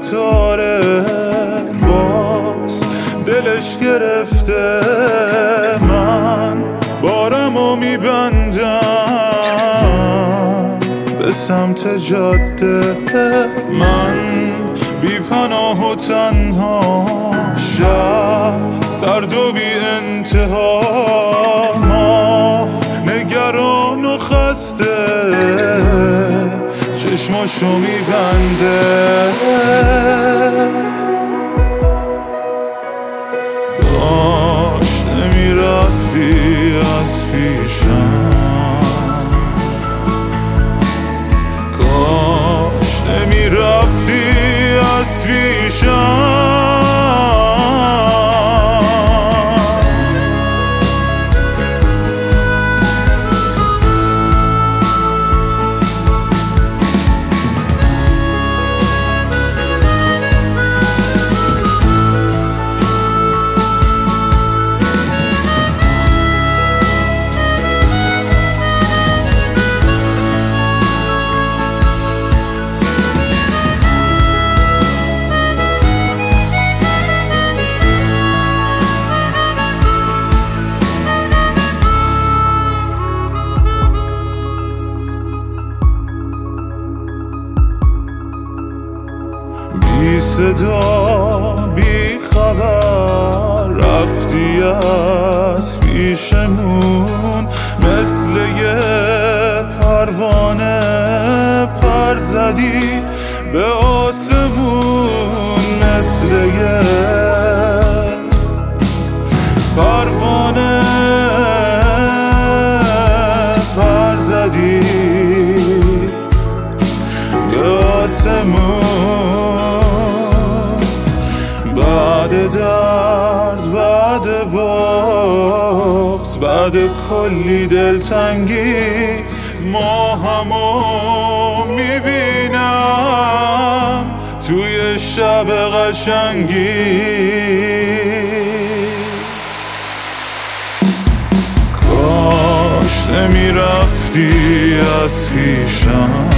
ستاره باز دلش گرفته. من بارمو میبندم به سمت جاده، من بی پناه و تنها، شب سرد و بی انتها، ماه نگران و خسته چشماشو میبنده. کاش نمیرفتی از پیشم، کاش نمیرفتی از پیشم. بی صدا بی خبر رفتی از پیشمون، مثل یه پروانه پر زدی به آسمون، مثل یه پروانه پر زدی به آسمون. بعد درد، بعد بغض، بعد کلی دلتنگی، ماهمو میبینم توی شب قشنگی. کاش نمیرفتی از پیشم،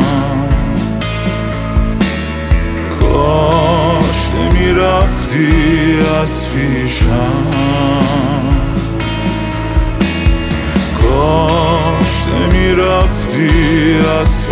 کاش نمیرفتی از پیشم، کاش نمیرفتی از